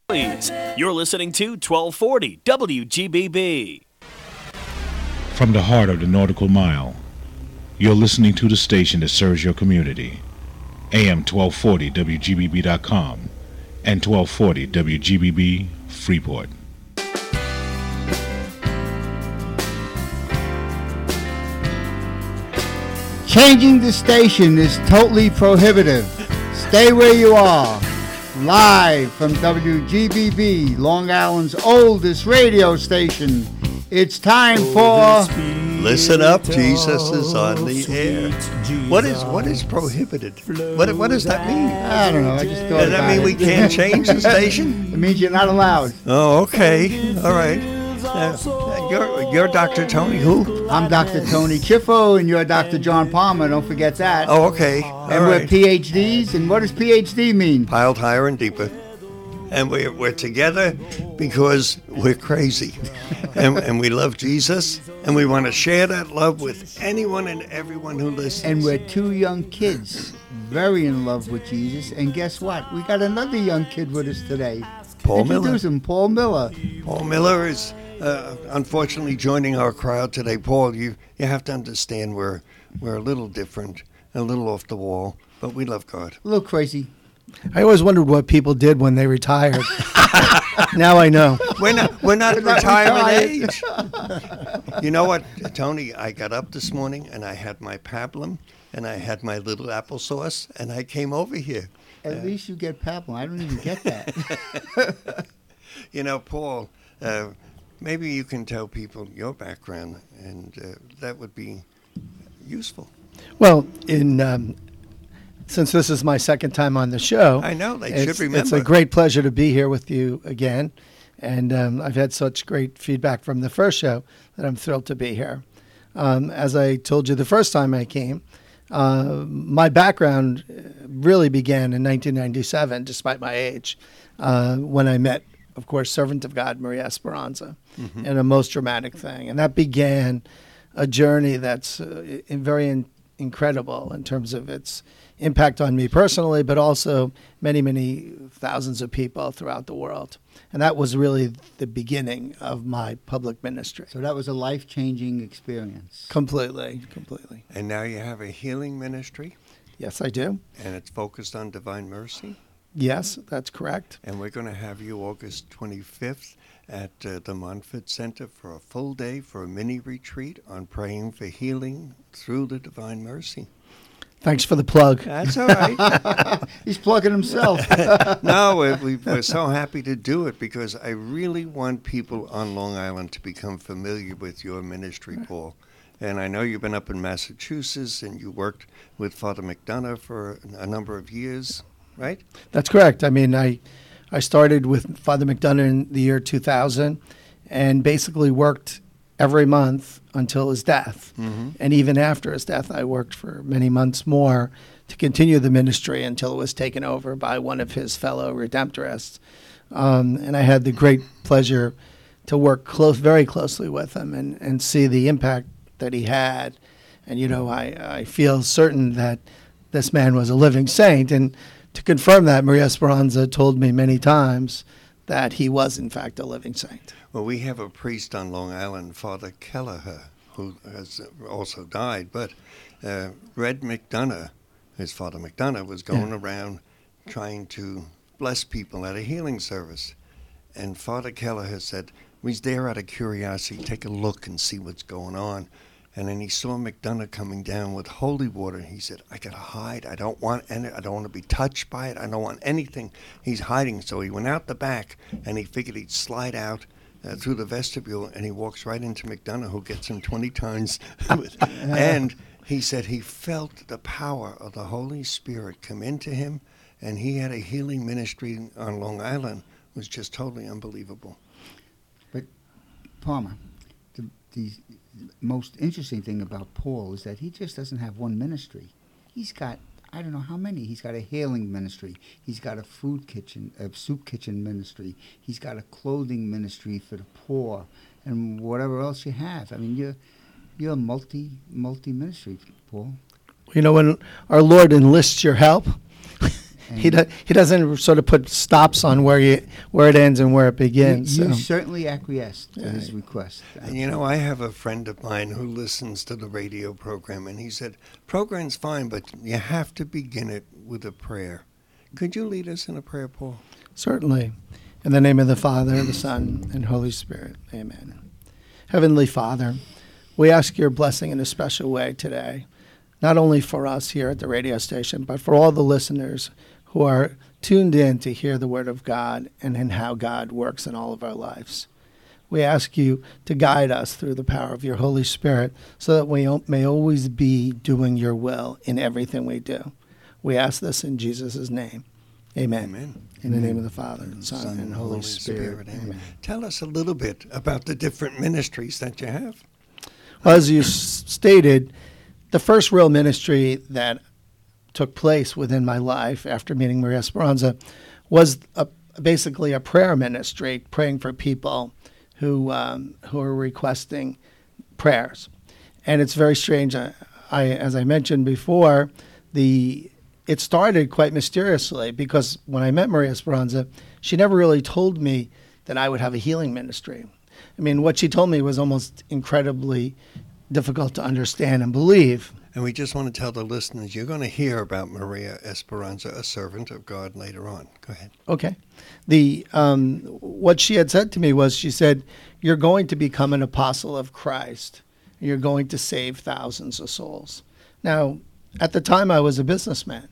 You're listening to 1240 WGBB. From the heart of the Nautical Mile, you're listening to the station that serves your community. AM 1240 WGBB.com and 1240 WGBB Freeport. Changing the station is totally prohibitive. Stay where you are. Live from WGBB, Long Island's oldest radio station. It's time for... Listen up, Jesus is on the air. What is prohibited? What does that mean? I don't know. I just thought Does that mean we can't change the station? It means you're not allowed. Oh, okay. All right. You're Dr. Tony who? I'm Dr. Tony Chiffo, and you're Dr. John Palmer. Don't forget that. Oh, okay. And we're PhDs. And what does PhD mean? Piled higher and deeper. And we're together because we're crazy. and we love Jesus. And we want to share that love with anyone and everyone who listens. And we're two young kids, very in love with Jesus. And guess what? We got another young kid with us today. Paul Miller. Introduce him, Paul Miller. Paul Miller is unfortunately joining our crowd today. Paul, you have to understand we're a little different, a little off the wall, but we love God. A little crazy. I always wondered what people did when they retired. Now I know. We're not at retirement age. You know what, Tony? I got up this morning and I had my pablum and I had my little applesauce and I came over here. At least you get pablum. I don't even get that. You know, Paul, maybe you can tell people your background, and that would be useful. Well, since this is my second time on the show, I know they should remember. It's a great pleasure to be here with you again, and I've had such great feedback from the first show that I'm thrilled to be here. As I told you the first time I came, my background really began in 1997, despite my age, when I met, of course, Servant of God, Maria Esperanza, in a most dramatic thing. And that began a journey that's very incredible in terms of its impact on me personally, but also many, many thousands of people throughout the world. And that was really the beginning of my public ministry. So that was a life-changing experience. Completely. And now you have a healing ministry? Yes, I do. And it's focused on divine mercy? Yes, that's correct. And we're going to have you August 25th at the Montfort Center for a full day for a mini retreat on praying for healing through the divine mercy. Thanks for the plug. That's all right. He's plugging himself. No, we're so happy to do it because I really want people on Long Island to become familiar with your ministry, Paul. And I know you've been up in Massachusetts and you worked with Father McDonough for a number of years, right? That's correct. I mean, I started with Father McDonough in the year 2000 and basically worked every month until his death. And even after his death, I worked for many months more to continue the ministry until it was taken over by one of his fellow Redemptorists. And I had the great pleasure to work very closely with him and see the impact that he had. And, you know, I feel certain that this man was a living saint. And to confirm that, Maria Esperanza told me many times that he was, in fact, a living saint. Well, we have a priest on Long Island, Father Kelleher, who has also died. But Red McDonough, his Father McDonough, was going around trying to bless people at a healing service. And Father Kelleher said, he's there out of curiosity, take a look and see what's going on. And then he saw McDonough coming down with holy water. He said, I got to hide. I don't want to be touched by it. I don't want anything. He's hiding. So he went out the back, and he figured he'd slide out through the vestibule, and he walks right into McDonough, who gets him 20 times. And he said he felt the power of the Holy Spirit come into him, and he had a healing ministry on Long Island. It was just totally unbelievable. But, Palmer, the most interesting thing about Paul is that he just doesn't have one ministry. He's got, I don't know how many. He's got a healing ministry. He's got a soup kitchen ministry. He's got a clothing ministry for the poor, and whatever else you have. I mean, you're a multi ministry, Paul. You know, when our Lord enlists your help, he doesn't sort of put stops on where it ends and where it begins. You so. certainly acquiesced to his request. And you know, I have a friend of mine who listens to the radio program, and he said, program's fine, but you have to begin it with a prayer. Could you lead us in a prayer, Paul? Certainly. In the name of the Father, the Son, and Holy Spirit. Amen. Heavenly Father, we ask your blessing in a special way today, not only for us here at the radio station, but for all the listeners who are tuned in to hear the Word of God and in how God works in all of our lives. We ask you to guide us through the power of your Holy Spirit so that we may always be doing your will in everything we do. We ask this in Jesus' name. Amen. Amen. In the name of the Father, and Son, and Holy Spirit. Amen. Tell us a little bit about the different ministries that you have. Well, as you stated, the first real ministry that took place within my life after meeting Maria Esperanza was basically a prayer ministry, praying for people who are requesting prayers. And it's very strange. As I mentioned before, it started quite mysteriously because when I met Maria Esperanza, she never really told me that I would have a healing ministry. I mean, what she told me was almost incredibly difficult to understand and believe. And we just want to tell the listeners, you're going to hear about Maria Esperanza, a servant of God, later on. Go ahead. Okay. What she had said to me was, she said, you're going to become an apostle of Christ. You're going to save thousands of souls. Now, at the time, I was a businessman.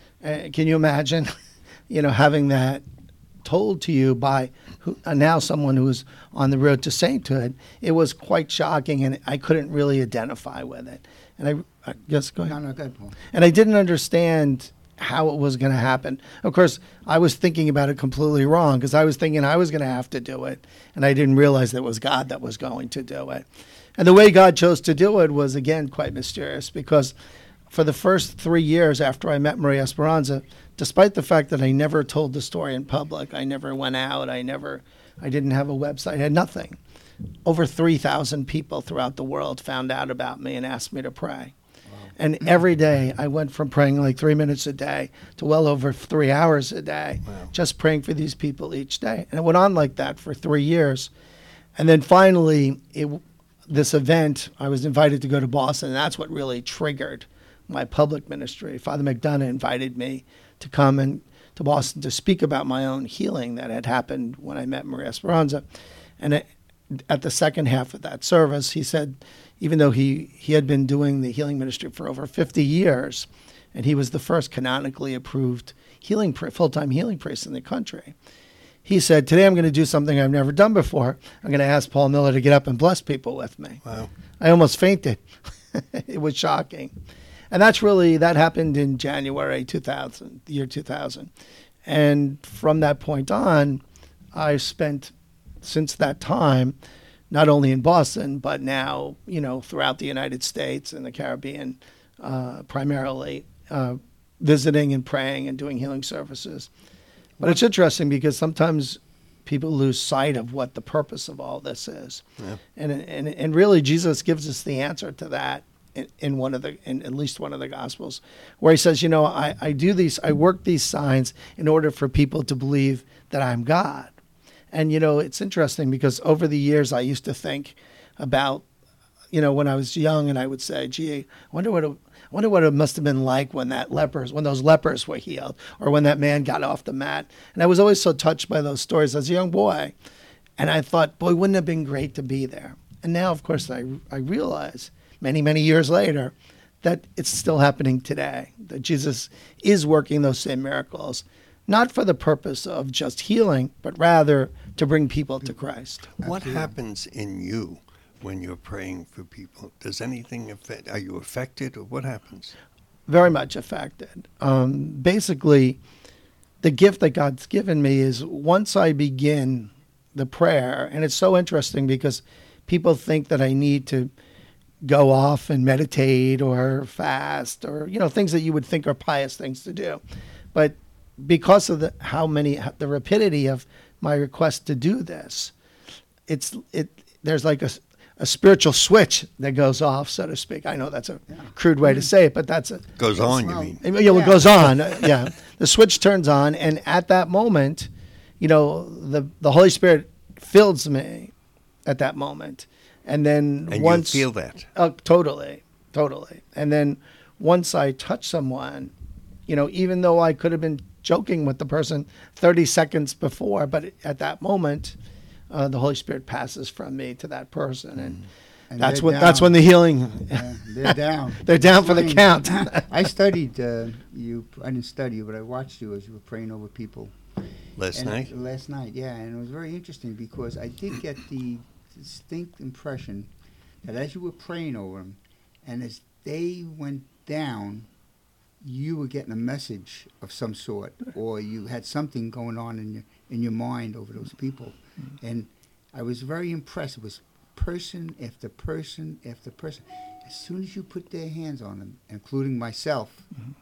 Can you imagine, having that told to you by now someone who's on the road to sainthood? It was quite shocking, and I couldn't really identify with it. And I guess, go ahead. No, go ahead, Paul. And I didn't understand how it was going to happen. Of course, I was thinking about it completely wrong because I was thinking I was going to have to do it, and I didn't realize that it was God that was going to do it. And the way God chose to do it was, again, quite mysterious because for the first 3 years after I met Maria Esperanza, despite the fact that I never told the story in public, I never went out, I didn't have a website, I had nothing. Over 3,000 people throughout the world found out about me and asked me to pray. Wow. And every day I went from praying like 3 minutes a day to well over 3 hours a day, just praying for these people each day. And it went on like that for 3 years. And then finally, this event, I was invited to go to Boston, and that's what really triggered my public ministry. Father McDonough invited me to come to Boston to speak about my own healing that had happened when I met Maria Esperanza. And at the second half of that service, he said, even though he had been doing the healing ministry for over 50 years, and he was the first canonically approved full-time healing priest in the country, he said, today I'm going to do something I've never done before. I'm going to ask Paul Miller to get up and bless people with me. Wow. I almost fainted. It was shocking. And that happened in January 2000, the year 2000. And from that point on, I spent, since that time, not only in Boston, but now, throughout the United States and the Caribbean, primarily visiting and praying and doing healing services. But it's interesting because sometimes people lose sight of what the purpose of all this is. Yeah. And really, Jesus gives us the answer to that in at least one of the Gospels, where he says, I work these signs in order for people to believe that I'm God. And, it's interesting because over the years I used to think about, when I was young, and I would say, gee, I wonder what it must have been like when those lepers were healed, or when that man got off the mat. And I was always so touched by those stories as a young boy. And I thought, boy, wouldn't it have been great to be there? And now, of course, I realize many, many years later that it's still happening today, that Jesus is working those same miracles, not for the purpose of just healing, but rather to bring people to Christ. What happens in you when you're praying for people? Does anything affect? Are you affected, or what happens? Very much affected. Basically, the gift that God's given me is once I begin the prayer, and it's so interesting because people think that I need to go off and meditate or fast or, things that you would think are pious things to do. But because of the rapidity of my request to do this, there's like a spiritual switch that goes off, so to speak. I know that's a crude way to say it, but that's a Goes on, you Well, mean? yeah, what goes on. Yeah, the switch turns on, and at that moment, the Holy Spirit fills me at that moment, and then And once you feel that. totally, and then once I touch someone, even though I could have been joking with the person 30 seconds before, but at that moment, the Holy Spirit passes from me to that person, and that's they're that's when down. the healing. They're down. They're down for the Slain. count. I studied you. I didn't study you, but I watched you as you were praying over people. Last night? Last night, yeah, and it was very interesting because I did get the distinct impression that as you were praying over them, and as they went down, you were getting a message of some sort, or you had something going on in your mind over those people, and I was very impressed. It was person after person after person. As soon as you put their hands on them, including myself,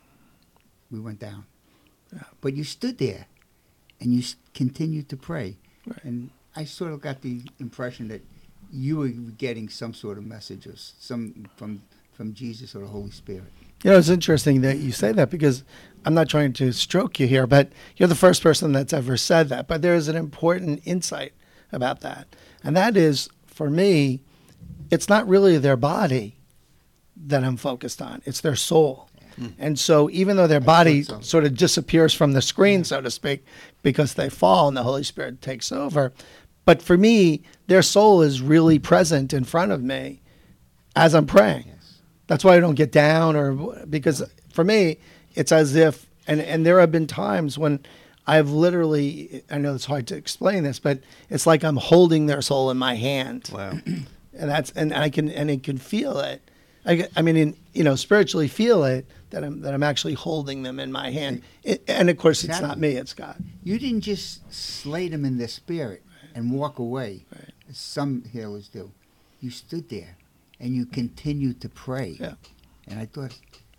we went down. But you stood there, and you continued to pray, and I sort of got the impression that you were getting some sort of message or some from Jesus or the Holy Spirit. It's interesting that you say that because I'm not trying to stroke you here, but you're the first person that's ever said that. But there is an important insight about that. And that is, for me, it's not really their body that I'm focused on. It's their soul. And so even though their body so. sort of disappears from the screen, so to speak, because they fall and the Holy Spirit takes over, but for me, their soul is really present in front of me as I'm praying. Yes. That's why I don't get down, because for me, it's as if, and there have been times when I've literally, I know it's hard to explain this, but it's like I'm holding their soul in my hand. Wow. And I can feel it. I mean, spiritually feel it that I'm actually holding them in my hand. And of course, it's not me; it's God. You didn't just slay them in their spirit and walk away, as some healers do. You stood there, and you continued to pray. Yeah. And I thought,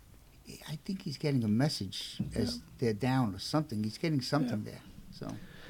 I think he's getting a message as they're down or something. He's getting something there. So,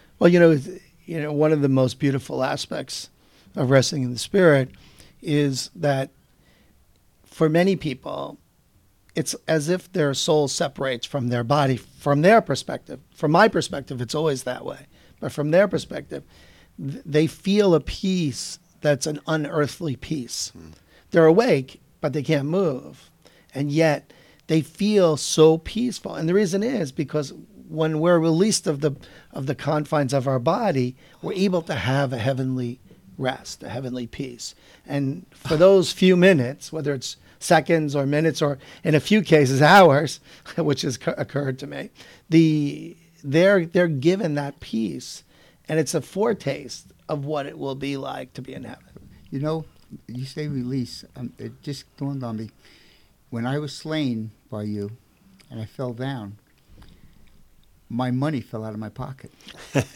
Well, one of the most beautiful aspects of resting in the Spirit is that for many people, it's as if their soul separates from their body from their perspective. From my perspective, it's always that way. But from their perspective, they feel a peace that's an unearthly peace. They're awake, but they can't move. And yet they feel so peaceful. And the reason is because when we're released of the confines of our body, we're able to have a heavenly rest, a heavenly peace. And for those few minutes, whether it's seconds or minutes or in a few cases hours, which has occurred to me, they're given that peace, and it's a foretaste of what it will be like to be in heaven. you say release. It just dawned on me. When I was slain by you and I fell down, my money fell out of my pocket. It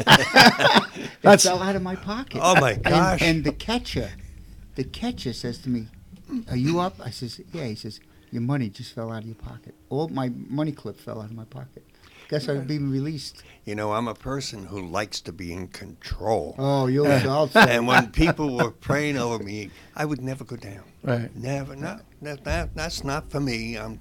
fell out of my pocket. Oh, my gosh. And the catcher says to me, "Are you up?" I says, "Yeah." He says, "Your money just fell out of your pocket. All my money clip fell out of my pocket. Guess I've been released." I'm a person who likes to be in control. Oh, you'll also. And when people were praying over me, I would never go down. Right. Never. No, that's not for me. I'm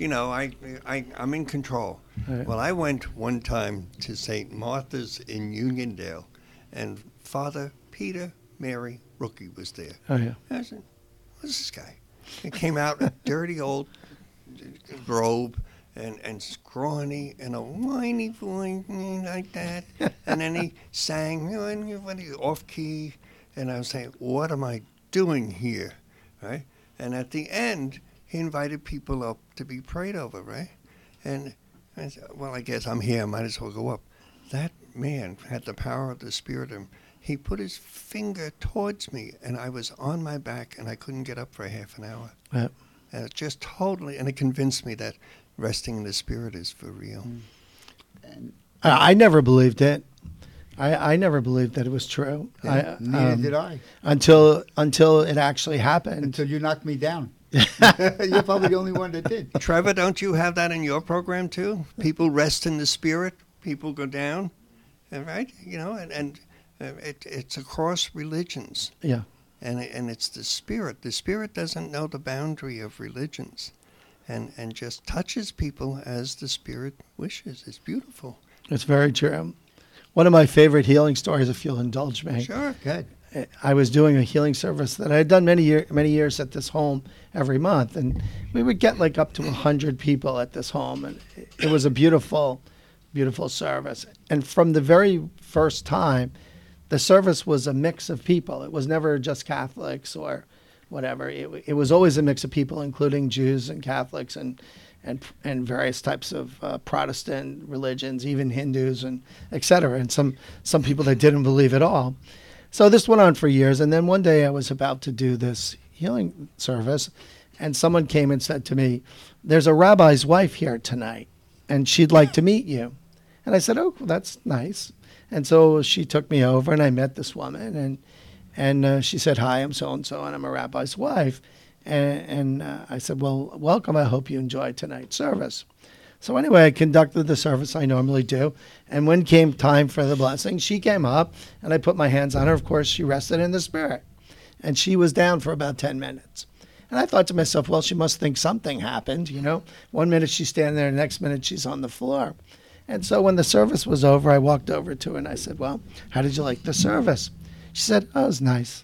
in control. Right. Well, I went one time to St. Martha's in Uniondale, and Father Peter Mary Rookie was there. Oh, yeah. I said, "What's this guy?" He came out in a dirty old robe and scrawny and a whiny voice like that. And then he sang off key. And I was saying, what am I doing here? Right? And at the end, he invited people up to be prayed over, right? And I said, well, I guess I'm here. I might as well go up. That man had the power of the Spirit in him. He put his finger towards me, and I was on my back, and I couldn't get up for half an hour. Yep. And it just totally, and it convinced me that resting in the Spirit is for real. And I never believed it. I never believed that it was true. neither did I. Until it actually happened. Until you knocked me down. You're probably the only one that did. Trevor, don't you have that in your program too? People rest in the Spirit, people go down, right? And it's across religions. Yeah. and it's the Spirit. The Spirit doesn't know the boundary of religions, and just touches people as the Spirit wishes. It's beautiful. It's very true. One of my favorite healing stories, if you'll indulge me. Sure. Good. I was doing a healing service that I had done many years at this home every month, and we would get like up to 100 people at this home, and it was a beautiful, beautiful service. And from the very first time, the service was a mix of people. It was never just Catholics or whatever. It was always a mix of people, including Jews and Catholics and various types of Protestant religions, even Hindus and et cetera, and some people that didn't believe at all. So this went on for years, and then one day I was about to do this healing service, and someone came and said to me, "There's a rabbi's wife here tonight, and she'd like to meet you." And I said, "Oh, that's nice." And so she took me over, and I met this woman, and she said, "Hi, I'm so-and-so, and I'm a rabbi's wife." And I said, "Well, welcome. I hope you enjoyed tonight's service." So anyway, I conducted the service I normally do. And when came time for the blessing, she came up, and I put my hands on her. Of course, she rested in the Spirit. And she was down for about 10 minutes. And I thought to myself, well, she must think something happened, you know. 1 minute she's standing there, the next minute she's on the floor. And so when the service was over, I walked over to her, and I said, "Well, how did you like the service?" She said, "Oh, it was nice."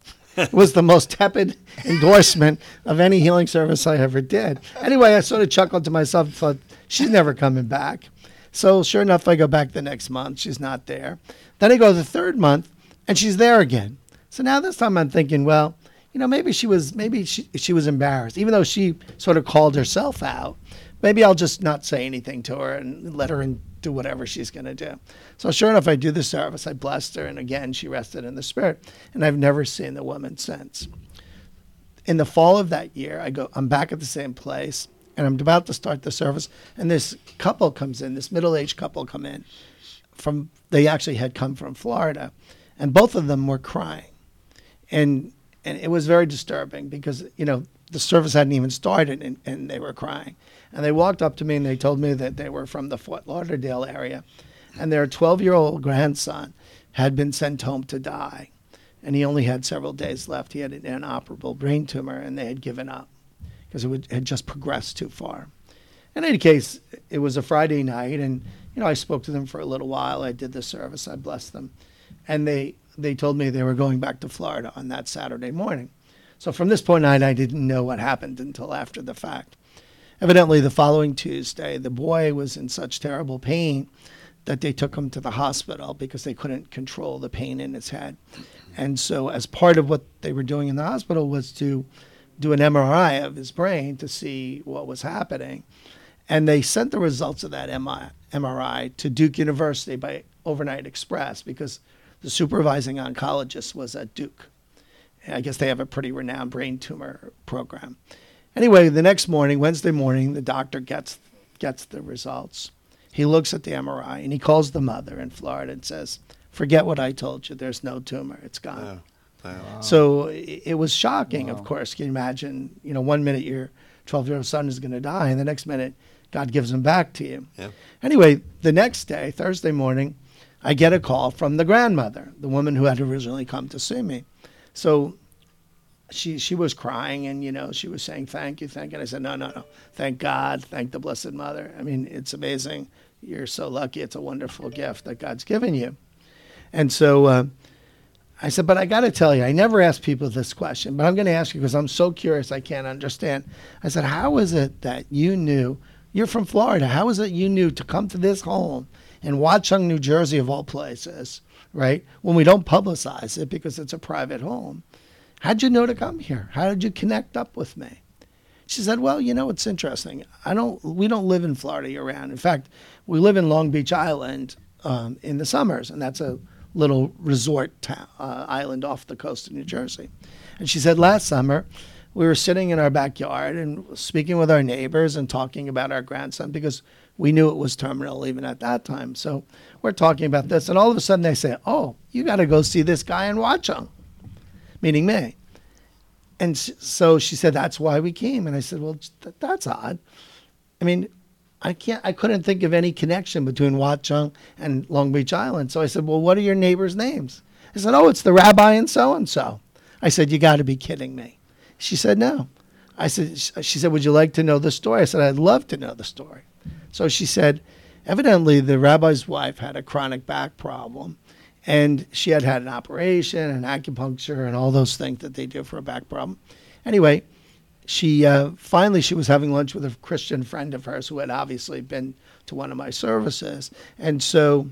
It was the most tepid endorsement of any healing service I ever did. Anyway, I sort of chuckled to myself and thought, she's never coming back. So sure enough, I go back the next month. She's not there. Then I go the third month, and she's there again. So now this time I'm thinking, well, you know, maybe she was embarrassed, even though she sort of called herself out. Maybe I'll just not say anything to her and let her do whatever she's going to do. So sure enough, I do the service. I blessed her, and again, she rested in the Spirit. And I've never seen the woman since. In the fall of that year, I'm back at the same place, and I'm about to start the service, and this couple comes in, this middle-aged couple come in. They actually had come from Florida, and both of them were crying. And it was very disturbing because, you know, the service hadn't even started, and they were crying. And they walked up to me, and they told me that they were from the Fort Lauderdale area, and their 12-year-old grandson had been sent home to die, and he only had several days left. He had an inoperable brain tumor, and they had given up because it had just progressed too far. In any case, it was a Friday night, and you know, I spoke to them for a little while. I did the service. I blessed them, and they told me they were going back to Florida on that Saturday morning. So from this point on, I didn't know what happened until after the fact. Evidently, the following Tuesday, the boy was in such terrible pain that they took him to the hospital because they couldn't control the pain in his head. And so as part of what they were doing in the hospital was to do an MRI of his brain to see what was happening. And they sent the results of that MRI to Duke University by overnight express because the supervising oncologist was at Duke. I guess they have a pretty renowned brain tumor program. Anyway, the next morning, Wednesday morning, the doctor gets the results. He looks at the MRI, and he calls the mother in Florida and says, "Forget what I told you. There's no tumor. It's gone." Wow. So it was shocking, of course. Can you imagine, you know, 1 minute your 12-year-old son is going to die, and the next minute God gives him back to you. Yeah. Anyway, the next day, Thursday morning, I get a call from the grandmother, the woman who had originally come to see me. So she was crying, and, you know, she was saying, thank you. And I said, no. Thank God. Thank the Blessed Mother. I mean, it's amazing. You're so lucky. It's a wonderful gift that God's given you. And so I said, but I got to tell you, I never ask people this question, but I'm going to ask you because I'm so curious I can't understand. I said, how is it that you knew, you're from Florida, how is it you knew to come to this home in Watchung, New Jersey, of all places, right, when we don't publicize it because it's a private home? How'd you know to come here? How did you connect up with me? She said, well, you know, it's interesting. We don't live in Florida year-round. In fact, we live in Long Beach Island in the summers, and that's a little resort island off the coast of New Jersey. And she said, last summer, we were sitting in our backyard and speaking with our neighbors and talking about our grandson because we knew it was terminal even at that time. So we're talking about this, and all of a sudden they say, oh, you got to go see this guy in Watchung, meaning me. And so she said, that's why we came. And I said, well, that's odd. I mean, I couldn't think of any connection between Watchung and Long Beach Island. So I said, well, what are your neighbors' names? I said, oh, it's the rabbi and so-and-so. I said, you got to be kidding me. She said, no. She said, would you like to know the story? I said, I'd love to know the story. So she said, evidently the rabbi's wife had a chronic back problem, and she had an operation and acupuncture and all those things that they do for a back problem. Anyway, she finally she was having lunch with a Christian friend of hers who had obviously been to one of my services. And so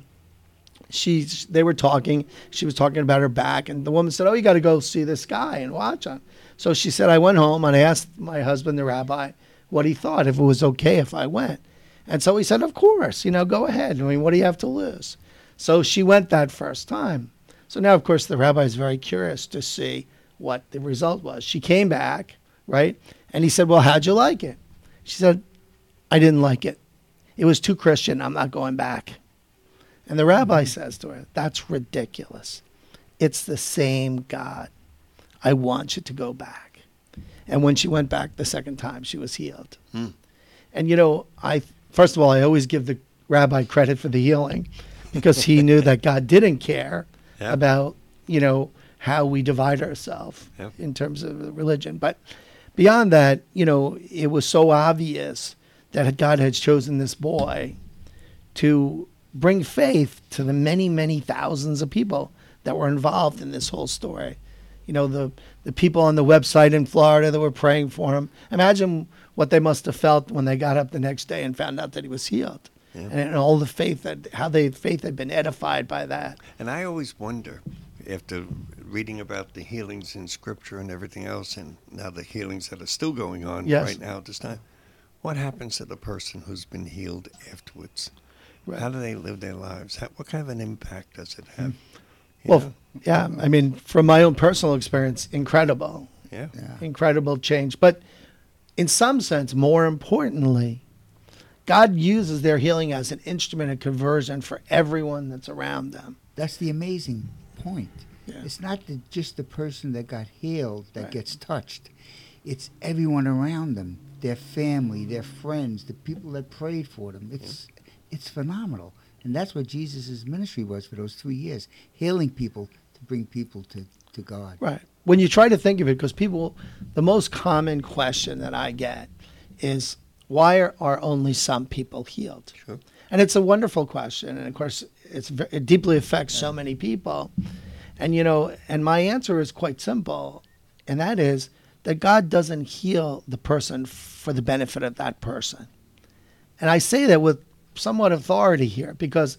they were talking. She was talking about her back, and the woman said, oh, you got to go see this guy and watch him. So she said, I went home and I asked my husband, the rabbi, what he thought, if it was okay if I went. And so he said, of course, go ahead. I mean, what do you have to lose? So she went that first time. So now, of course, the rabbi is very curious to see what the result was. She came back, right? And he said, well, how'd you like it? She said, I didn't like it. It was too Christian. I'm not going back. And the rabbi says to her, that's ridiculous. It's the same God. I want you to go back. And when she went back the second time, she was healed. And, first of all, I always give the rabbi credit for the healing because he knew that God didn't care about, how we divide ourselves in terms of religion. But beyond that, it was so obvious that God had chosen this boy to bring faith to the many, many thousands of people that were involved in this whole story. The people on the website in Florida that were praying for him. Imagine what they must have felt when they got up the next day and found out that he was healed. Yeah. And all the faith how their faith had been edified by that. And I always wonder, after reading about the healings in Scripture and everything else, and now the healings that are still going on right now at this time, what happens to the person who's been healed afterwards? Right. How do they live their lives? What kind of an impact does it have? Yeah. I mean, from my own personal experience, incredible. Yeah. Incredible change. But in some sense, more importantly, God uses their healing as an instrument of conversion for everyone that's around them. That's the amazing point. Yeah. It's not just the person that got healed that gets touched. It's everyone around them, their family, their friends, the people that prayed for them. It's phenomenal. And that's what Jesus' ministry was for those 3 years, healing people to bring people to God. Right. When you try to think of it, because the most common question that I get is, why are only some people healed? Sure. And it's a wonderful question. And of course, it deeply affects so many people. And, and my answer is quite simple. And that is that God doesn't heal the person for the benefit of that person. And I say that with somewhat authority here because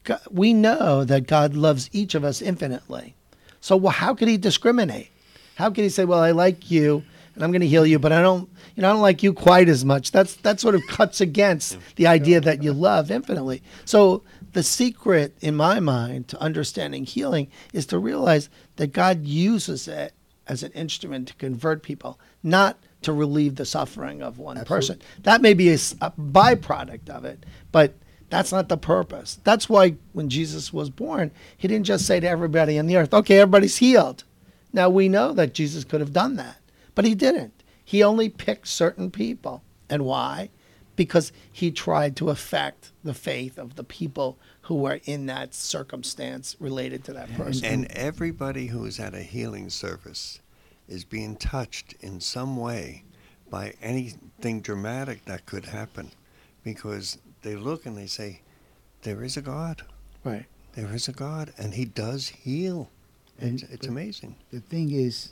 we know that God loves each of us infinitely. So how could he discriminate? How could he say, well, I like you and I'm going to heal you, but I don't like you quite as much. That sort of cuts against the idea that you love infinitely. So the secret in my mind to understanding healing is to realize that God uses it as an instrument to convert people, not to relieve the suffering of one person. That may be a byproduct of it, but that's not the purpose. That's why when Jesus was born, he didn't just say to everybody on the earth, okay, everybody's healed. Now we know that Jesus could have done that, but he didn't. He only picked certain people. And why? Because he tried to affect the faith of the people who were in that circumstance related to that person. And everybody who is at a healing service is being touched in some way by anything dramatic that could happen, because they look and they say, there is a God. Right. There is a God, and he does heal. And it's amazing. The thing is,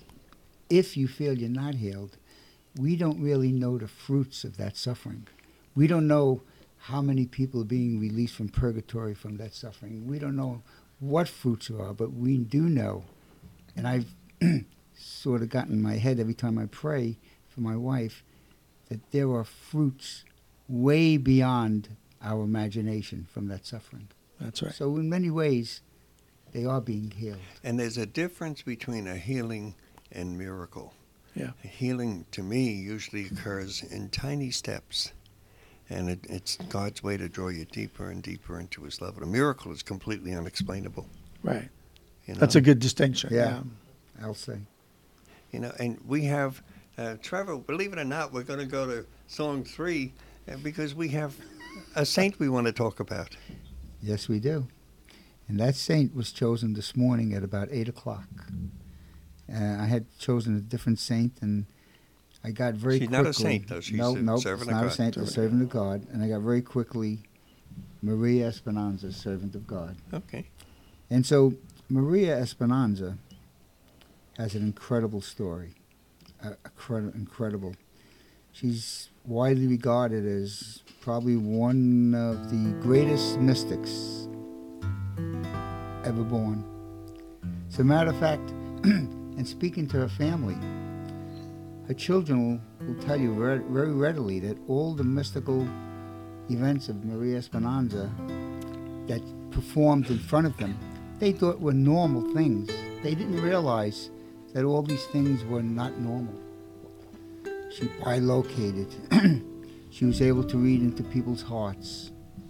if you feel you're not healed, we don't really know the fruits of that suffering. We don't know how many people are being released from purgatory from that suffering. We don't know what fruits are, but we do know. And I've sort of gotten in my head every time I pray for my wife that there are fruits way beyond our imagination from that suffering. That's right. So in many ways, they are being healed. And there's a difference between a healing and miracle. Yeah. A healing, to me, usually occurs in tiny steps. And it's God's way to draw you deeper and deeper into his love. A miracle is completely unexplainable. Right. That's a good distinction. Yeah. I'll say. And we have, Trevor, believe it or not, we're going to go to song 3 because we have a saint we want to talk about. Yes, we do. And that saint was chosen this morning at about 8 o'clock. I had chosen a different saint, and I got very She's quickly. not a saint, though. She's a nope, servant it's of not God. a saint, a servant of God. And I got very quickly Maria Esperanza, servant of God. Okay. And so Maria Esperanza has an incredible story, incredible. She's widely regarded as probably one of the greatest mystics ever born. As a matter of fact, and speaking to her family, her children will tell you very readily that all the mystical events of Maria Esperanza that performed in front of them, they thought were normal things. They didn't realize that all these things were not normal. She bilocated. She was able to read into people's hearts.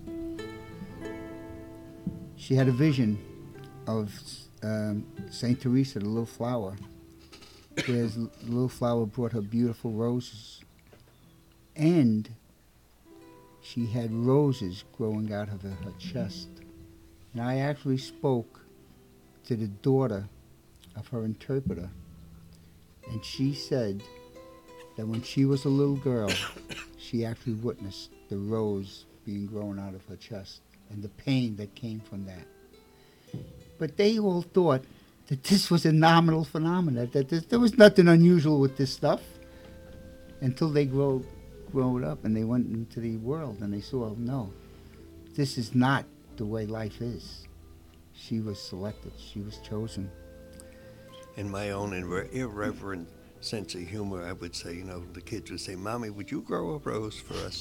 She had a vision of Saint Teresa, the little flower, where the little flower brought her beautiful roses. And she had roses growing out of her chest. And I actually spoke to the daughter of her interpreter, and she said that when she was a little girl, she actually witnessed the rose being grown out of her chest and the pain that came from that. But they all thought that this was a nominal phenomenon, that there was nothing unusual with this stuff, until they grew up and they went into the world and they saw, no, this is not the way life is. She was selected. She was chosen. In my own irreverent sense of humor, I would say, the kids would say, "Mommy, would you grow a rose for us?"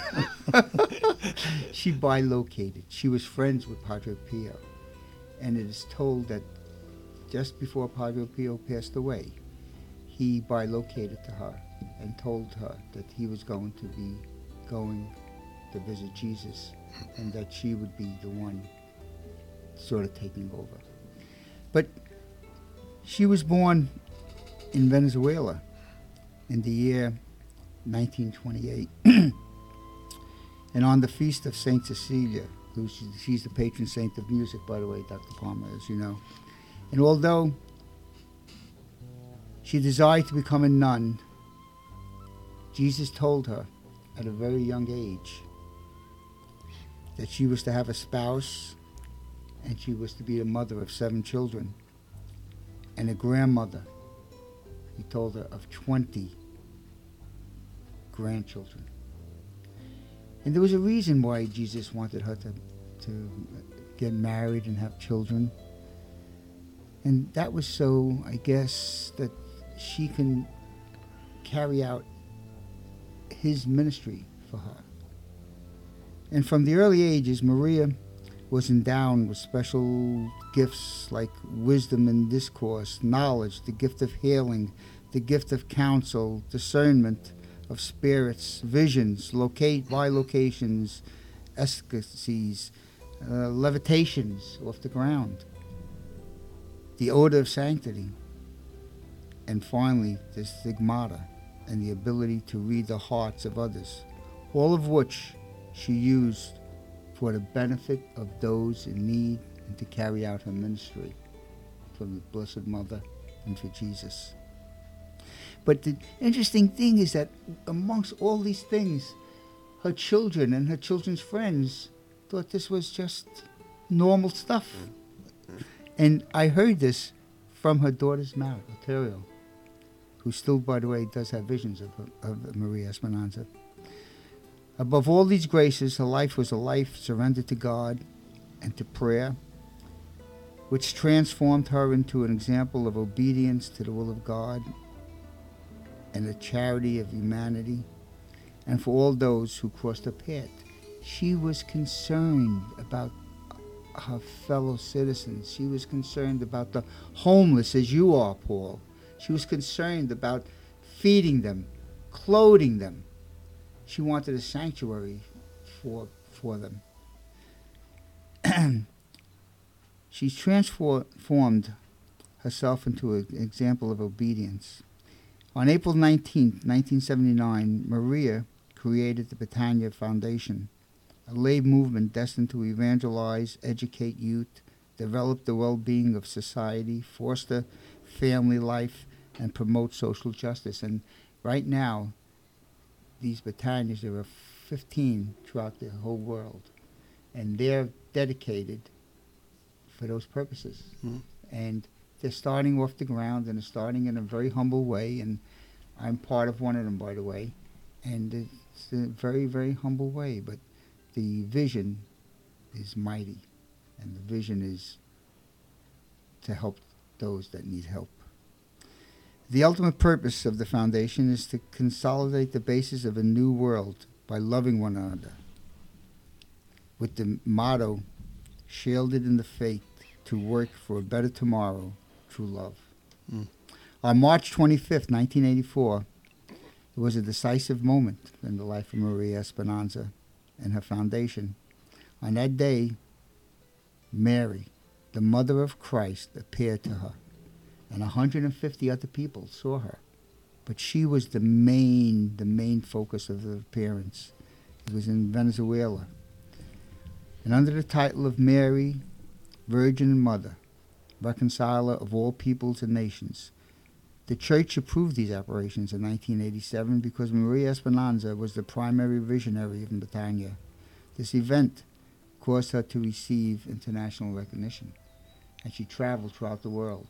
She bilocated. She was friends with Padre Pio. And it is told that just before Padre Pio passed away, he bilocated to her and told her that he was going to be going to visit Jesus and that she would be the one sort of taking over. But she was born in Venezuela in the year 1928. And on the feast of Saint Cecilia, she's the patron saint of music, by the way, Dr. Palmer, as you know. And although she desired to become a nun, Jesus told her at a very young age that she was to have a spouse and she was to be the mother of 7 children and a grandmother, he told her, of 20 grandchildren. And there was a reason why Jesus wanted her to get married and have children. And that was so, I guess, that she can carry out his ministry for her. And from the early ages, Maria was endowed with special gifts like wisdom and discourse, knowledge, the gift of healing, the gift of counsel, discernment of spirits, visions, bilocations, ecstasies, levitations off the ground, the odor of sanctity, and finally the stigmata and the ability to read the hearts of others, all of which she used for the benefit of those in need and to carry out her ministry for the Blessed Mother and for Jesus. But the interesting thing is that amongst all these things, her children and her children's friends thought this was just normal stuff. And I heard this from her daughter's mouth, Arterio, who still, by the way, does have visions of Maria Esperanza. Above all these graces, her life was a life surrendered to God and to prayer, which transformed her into an example of obedience to the will of God and the charity of humanity, and for all those who crossed her path. She was concerned about her fellow citizens. She was concerned about the homeless, as you are, Paul. She was concerned about feeding them, clothing them. She wanted a sanctuary for them. She transformed herself into an example of obedience. On April 19, 1979, Maria created the Britannia Foundation, a lay movement destined to evangelize, educate youth, develop the well-being of society, foster family life, and promote social justice. And right now, these Battanias, there are 15 throughout the whole world, and they're dedicated for those purposes. And they're starting off the ground, and they're starting in a very humble way, and I'm part of one of them, by the way, and it's a very, very humble way, but the vision is mighty, and the vision is to help those that need help. The ultimate purpose of the foundation is to consolidate the basis of a new world by loving one another, with the motto, shielded in the faith, to work for a better tomorrow through love. On March 25th, 1984, it was a decisive moment in the life of Maria Esperanza and her foundation. On that day, Mary, the mother of Christ, appeared to her, and 150 other people saw her. But she was the main focus of the appearance. It was in Venezuela. And under the title of Mary, Virgin and Mother, reconciler of all peoples and nations, the church approved these apparitions in 1987 because Maria Esperanza was the primary visionary of Battania. This event caused her to receive international recognition, and she traveled throughout the world.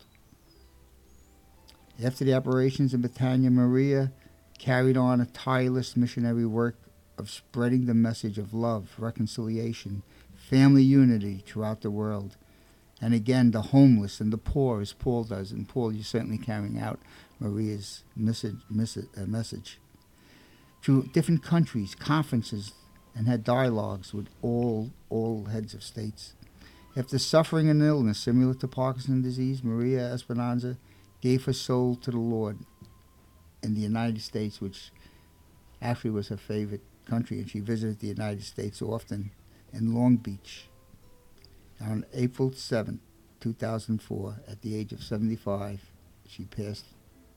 After the apparitions in Battania, Maria carried on a tireless missionary work of spreading the message of love, reconciliation, family unity throughout the world. And again, the homeless and the poor, as Paul does. And Paul, you're certainly carrying out Maria's message. To different countries, conferences, and had dialogues with all heads of states. After suffering an illness similar to Parkinson's disease, Maria Esperanza gave her soul to the Lord in the United States, which actually was her favorite country, and she visited the United States often, in Long Beach. On April 7, 2004, at the age of 75, she passed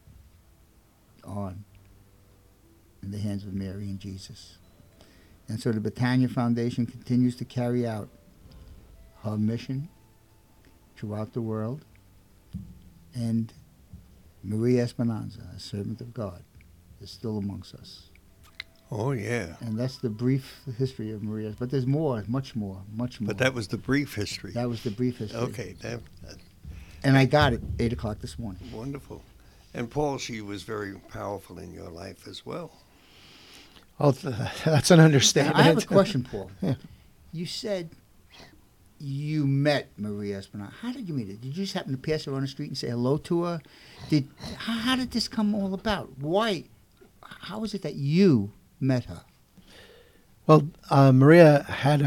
on in the hands of Mary and Jesus. And so the Battania Foundation continues to carry out her mission throughout the world, and Maria Esperanza, a servant of God, is still amongst us. Oh, yeah. And that's the brief history of Maria. But there's more, much more. But that was the brief history. That was the brief history. Okay. And I got it 8 o'clock this morning. Wonderful. And Paul, she was very powerful in your life as well. Oh, that's an understatement. Now, I have a question, Paul. Yeah. You said you met Maria Esperanza. How did you meet her? Did you just happen to pass her on the street and say hello to her? How did this come all about? Why? How is it that you met her? Well, Maria had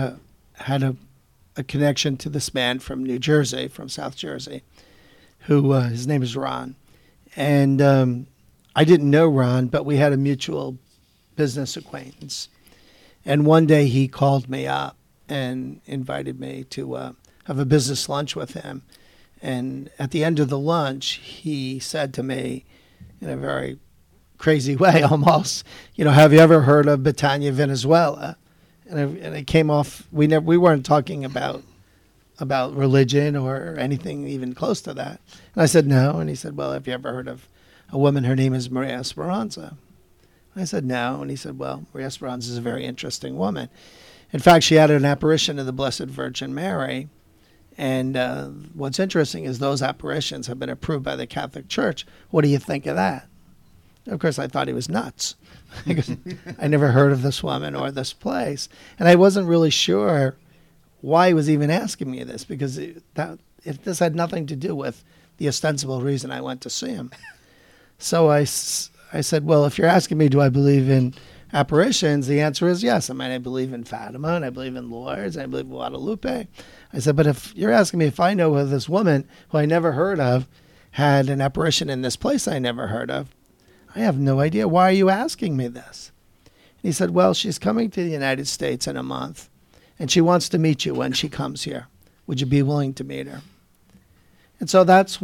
a connection to this man from New Jersey, from South Jersey, who his name is Ron. And I didn't know Ron, but we had a mutual business acquaintance. And one day he called me up and invited me to have a business lunch with him. And at the end of the lunch, he said to me in a very crazy way almost, have you ever heard of Battania, Venezuela? And it came off, we weren't talking about religion or anything even close to that. And I said, no. And he said, well, have you ever heard of a woman, her name is Maria Esperanza? I said, no. And he said, well, Maria Esperanza is a very interesting woman. In fact, she had an apparition of the Blessed Virgin Mary. And what's interesting is those apparitions have been approved by the Catholic Church. What do you think of that? Of course, I thought he was nuts because I never heard of this woman or this place. And I wasn't really sure why he was even asking me this, because this had nothing to do with the ostensible reason I went to see him. So I said, well, if you're asking me, do I believe in apparitions? The answer is yes. I believe in Fatima, and I believe in Lourdes, and I believe in Guadalupe. I said, but if you're asking me if I know who this woman, who I never heard of, had an apparition in this place I never heard of, I have no idea. Why are you asking me this? And he said, well, she's coming to the United States in a month, and she wants to meet you when she comes here. Would you be willing to meet her? And so that's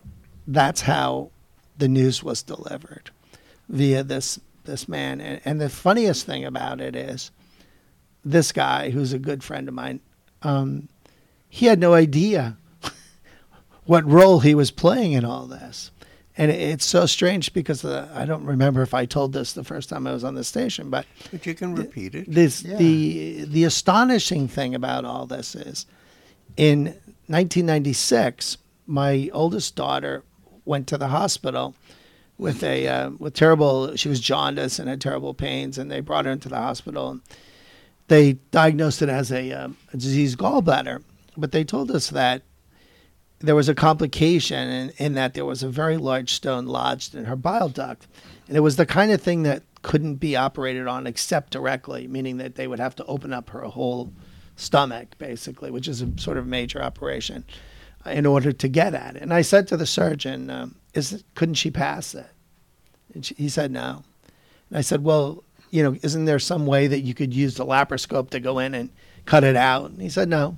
how the news was delivered, via this man. And the funniest thing about it is, this guy, who's a good friend of mine, he had no idea what role he was playing in all this. And it's so strange because I don't remember if I told this the first time I was on the station, but you can repeat it. The astonishing thing about all this is, in 1996, my oldest daughter went to the hospital with terrible. She was jaundiced and had terrible pains, and they brought her into the hospital. And they diagnosed it as a diseased gallbladder, but they told us that there was a complication in that there was a very large stone lodged in her bile duct. And it was the kind of thing that couldn't be operated on except directly, meaning that they would have to open up her whole stomach, basically, which is a sort of major operation, in order to get at it. And I said to the surgeon, couldn't she pass it? And he said no. And I said, well, isn't there some way that you could use the laparoscope to go in and cut it out? And he said no.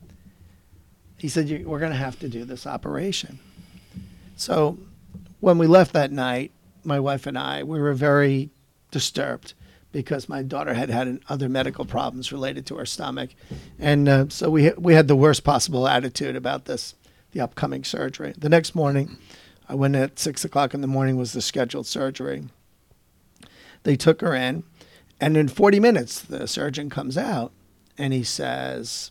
He said, we're going to have to do this operation. So when we left that night, my wife and I, we were very disturbed because my daughter had other medical problems related to her stomach. And so we had the worst possible attitude about the upcoming surgery. The next morning, I went at 6 o'clock in the morning was the scheduled surgery. They took her in, and in 40 minutes, the surgeon comes out, and he says,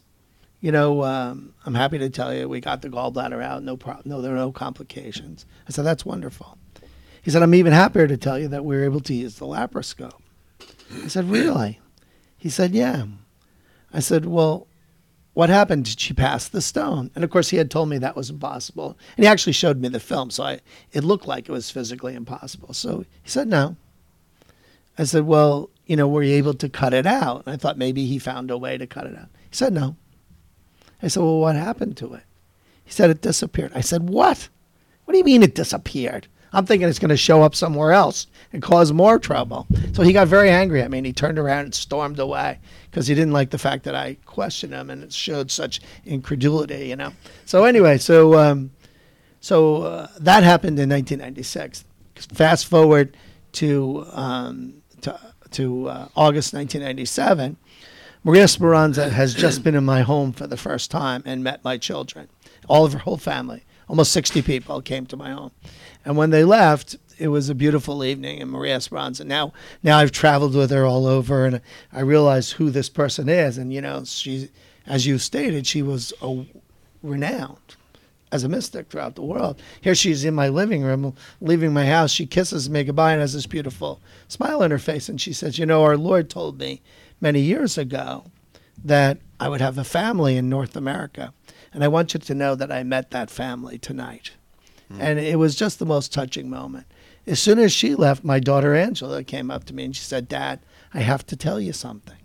I'm happy to tell you we got the gallbladder out. No, there are no complications. I said, that's wonderful. He said, I'm even happier to tell you that we were able to use the laparoscope. I said, really? He said, yeah. I said, well, what happened? Did she pass the stone? And of course, he had told me that was impossible. And he actually showed me the film, so it looked like it was physically impossible. So he said, no. I said, well, were you able to cut it out? And I thought maybe he found a way to cut it out. He said, no. I said, well, what happened to it? He said, it disappeared. I said, what? What do you mean it disappeared? I'm thinking it's going to show up somewhere else and cause more trouble. So he got very angry at me, and he turned around and stormed away because he didn't like the fact that I questioned him, and it showed such incredulity, So anyway, so that happened in 1996. Fast forward to August 1997. Maria Esperanza has just been in my home for the first time and met my children. All of her whole family, almost 60 people came to my home. And when they left, it was a beautiful evening. And Maria Esperanza, now I've traveled with her all over, and I realized who this person is. And, she, as you stated, she was renowned as a mystic throughout the world. Here she is in my living room, leaving my house. She kisses me goodbye and has this beautiful smile on her face. And she says, our Lord told me many years ago that I would have a family in North America. And I want you to know that I met that family tonight. And it was just the most touching moment. As soon as she left, my daughter Angela came up to me and she said, Dad, I have to tell you something.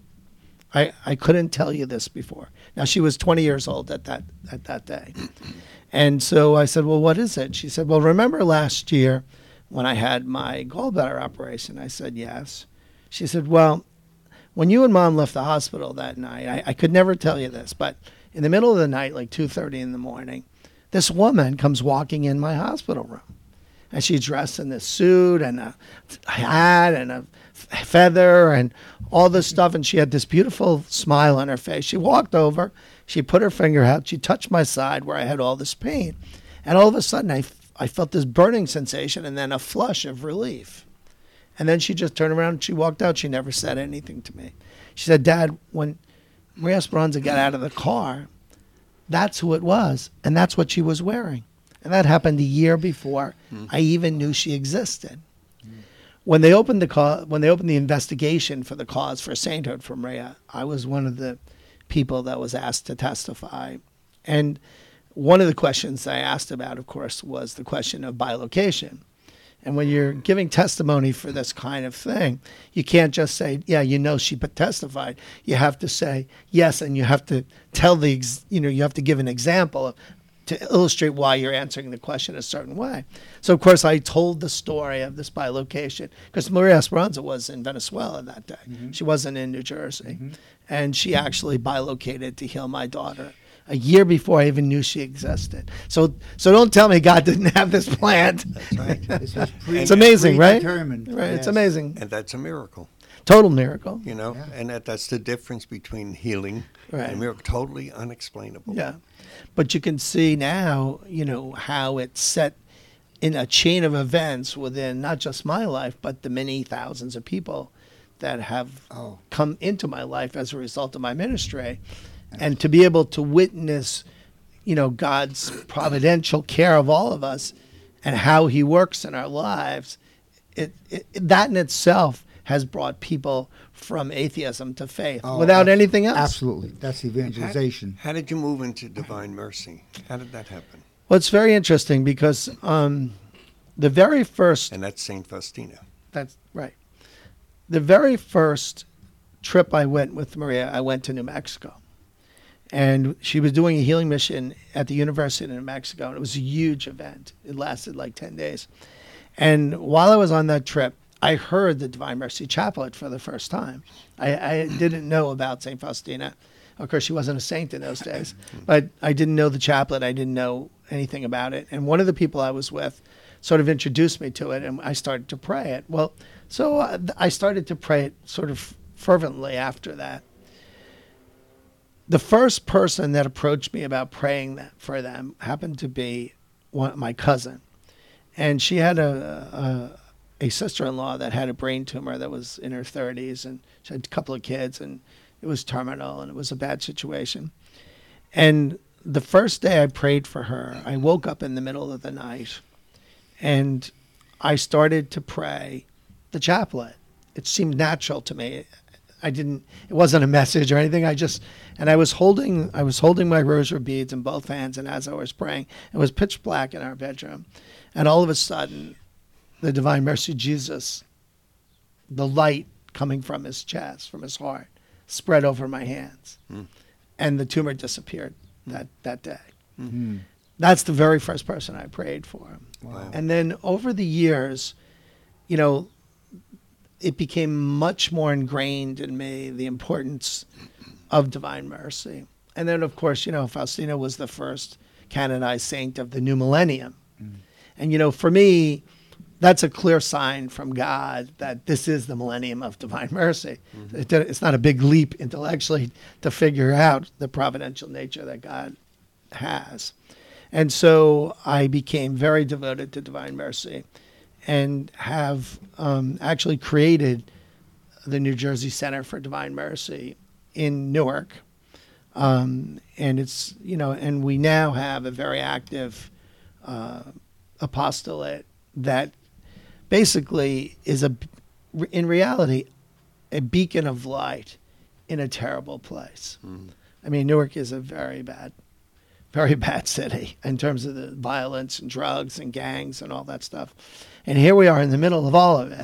I couldn't tell you this before. Now, she was 20 years old at that day. And so I said, well, what is it? She said, well, remember last year when I had my gallbladder operation? I said, yes. She said, well, when you and Mom left the hospital that night, I could never tell you this, but in the middle of the night, like 2:30 in the morning, this woman comes walking in my hospital room. And she's dressed in this suit and a hat and a feather and all this stuff. And she had this beautiful smile on her face. She walked over, she put her finger out, she touched my side where I had all this pain. And all of a sudden, I felt this burning sensation and then a flush of relief. And then she just turned around and she walked out. She never said anything to me. She said, Dad, when Maria Esperanza got out of the car, that's who it was. And that's what she was wearing. And that happened a year before I even knew she existed. When they opened the investigation for the cause for sainthood for Maria, I was one of the people that was asked to testify. And one of the questions I asked about, of course, was the question of bilocation. And when you're giving testimony for this kind of thing, you can't just say, yeah, she testified. You have to say yes, and you have to tell you have to give an example to illustrate why you're answering the question a certain way. So, of course, I told the story of this bilocation because Maria Esperanza was in Venezuela that day. Mm-hmm. She wasn't in New Jersey. Mm-hmm. And she actually bilocated to heal my daughter a year before I even knew she existed. So don't tell me God didn't have this planned. That's right. This was it's amazing, right? Right. Yes. It's amazing. And that's a miracle. Total miracle. You know, Yeah. and that's the difference between healing Right. and a miracle. Totally unexplainable. Yeah. But you can see now, you know, how it's set in a chain of events within not just my life, but the many thousands of people that have Oh. come into my life as a result of my ministry. And to be able to witness, you know, God's providential care of all of us and how he works in our lives, that in itself has brought people from atheism to faith Oh, without anything else. Absolutely. That's evangelization. How did you move into Divine Mercy? How did that happen? Well, it's very interesting because the very first, And that's St. Faustina. that's right, the very first trip I went with Maria, I went to New Mexico. And she was doing a healing mission at the University of New Mexico. And it was a huge event. It lasted like 10 days. And while I was on that trip, I heard the Divine Mercy Chaplet for the first time. I didn't know about St. Faustina. Of course, she wasn't a saint in those days. But I didn't know the chaplet. I didn't know anything about it. And one of the people I was with sort of introduced me to it, and I started to pray it. Well, so I started to pray it sort of fervently after that. The first person that approached me about praying that for them happened to be my cousin. And she had a sister-in-law that had a brain tumor that was in her 30s, and she had a couple of kids, and it was terminal, and it was a bad situation. And the first day I prayed for her, I woke up in the middle of the night, and I started to pray the chaplet. It seemed natural to me. It wasn't a message or anything. I was holding my rosary beads in both hands, and as I was praying, it was pitch black in our bedroom. And all of a sudden, the Divine Mercy Jesus, the light coming from his chest, from his heart, spread over my hands. And the tumor disappeared that day. Mm-hmm. That's the very first person I prayed for. Wow. And then over the years, you know, it became much more ingrained in me, the importance of Divine Mercy. And then, of course, you know, Faustina was the first canonized saint of the new millennium. And, you know, for me, that's a clear sign from God that this is the millennium of Divine Mercy. It's not a big leap intellectually to figure out the providential nature that God has. And so I became very devoted to Divine Mercy and have actually created the New Jersey Center for Divine Mercy in Newark. And it's, you know, and we now have a very active apostolate that basically is in reality, a beacon of light in a terrible place. I mean, Newark is a very bad city in terms of the violence and drugs and gangs and all that stuff. And here we are in the middle of all of it.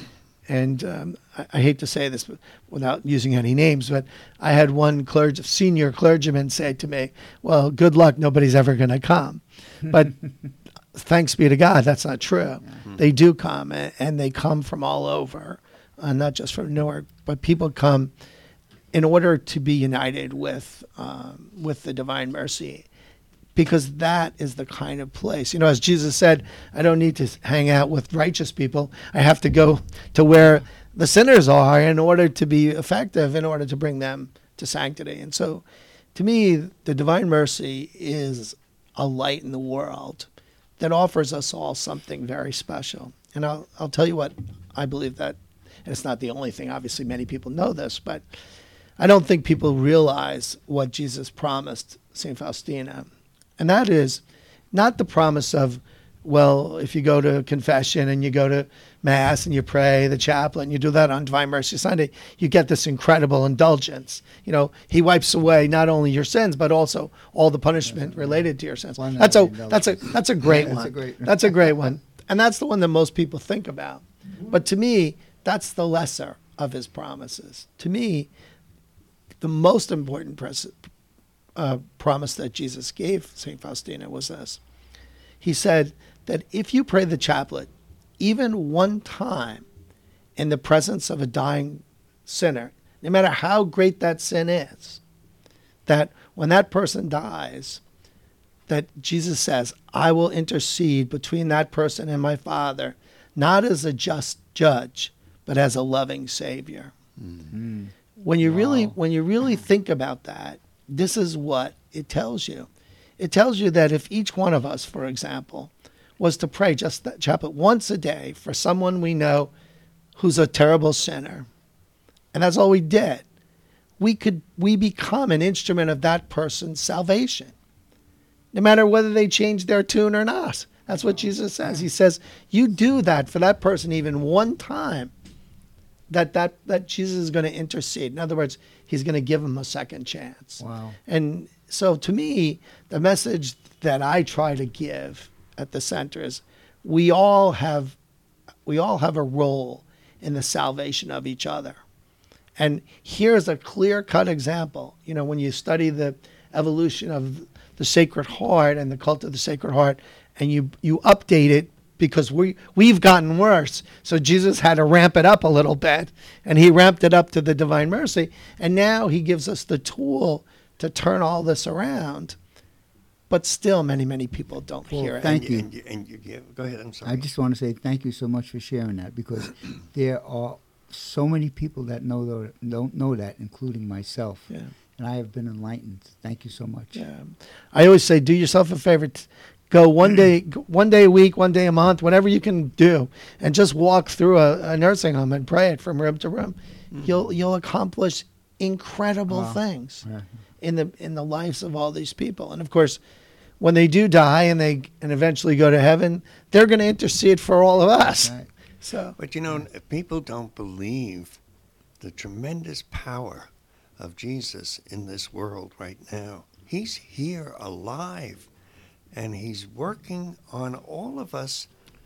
And I hate to say this without using any names, but I had one senior clergyman say to me, well, good luck, nobody's ever going to come. But thanks be to God, that's not true. They do come, and they come from all over, not just from Newark, but people come in order to be united with the Divine Mercy, because that is the kind of place. You know, as Jesus said, I don't need to hang out with righteous people. I have to go to where the sinners are in order to be effective, in order to bring them to sanctity. And so, to me, the Divine Mercy is a light in the world that offers us all something very special. And I'll tell you what, I believe that, and it's not the only thing, obviously many people know this, but I don't think people realize what Jesus promised St. Faustina. And that is not the promise of, well, if you go to confession and you go to Mass and you pray the chaplet and you do that on Divine Mercy Sunday, you get this incredible indulgence. You know, he wipes away not only your sins, but also all the punishment related to your sins. That's a great one. That's a great one. And that's the one that most people think about. But to me, that's the lesser of his promises. To me, the most important promise that Jesus gave St. Faustina was this. He said that if you pray the chaplet even one time in the presence of a dying sinner, no matter how great that sin is, that when that person dies, that Jesus says, I will intercede between that person and my Father, not as a just judge, but as a loving Savior. When you really think about that, this is what it tells you. It tells you that if each one of us, for example, was to pray just that chaplet once a day for someone we know who's a terrible sinner, and that's all we did, we become an instrument of that person's salvation, no matter whether they change their tune or not. That's what Jesus says. He says, you do that for that person even one time, that Jesus is going to intercede. In other words, he's going to give them a second chance. Wow. And so to me, the message that I try to give at the center is we all have a role in the salvation of each other. And here's a clear-cut example. You know, when you study the evolution of the Sacred Heart and the cult of the Sacred Heart, and you update it because we've gotten worse. So Jesus had to ramp it up a little bit, and he ramped it up to the Divine Mercy. And now he gives us the tool to turn all this around. But still, many, many people don't hear it. Thank you. Go ahead, I'm sorry. I just want to say thank you so much for sharing that, because there are so many people that don't know that, including myself. Yeah. And I have been enlightened. Thank you so much. Yeah. I always say, do yourself a favor. Go one day a week, one day a month, whatever you can do, and just walk through a nursing home and pray it from room to room. You'll accomplish incredible things in the lives of all these people. And of course, when they do die and eventually go to heaven, they're going to intercede for all of us. Right. So, But you know, people don't believe the tremendous power of Jesus in this world right now. He's here alive, and he's working on all of us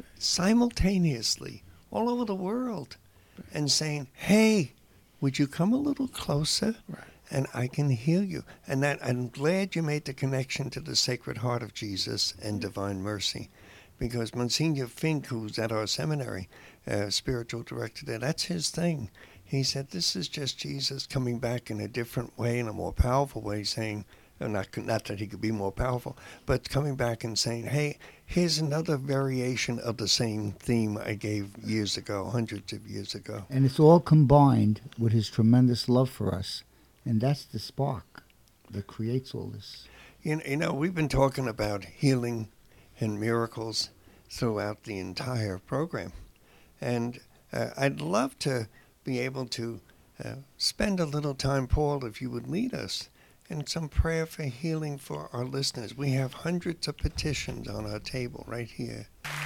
simultaneously, all over the world, and saying, hey, would you come a little closer? Right. And I can heal you. And that I'm glad you made the connection to the Sacred Heart of Jesus and Divine Mercy, because Monsignor Fink, who's at our seminary, spiritual director there, that's his thing. He said, this is just Jesus coming back in a different way, in a more powerful way, saying, not that he could be more powerful, but coming back and saying, hey, here's another variation of the same theme I gave years ago, hundreds of years ago. And it's all combined with his tremendous love for us. And that's the spark that creates all this. You know, we've been talking about healing and miracles throughout the entire program. And I'd love to be able to spend a little time, Paul, if you would lead us in some prayer for healing for our listeners. We have hundreds of petitions on our table right here.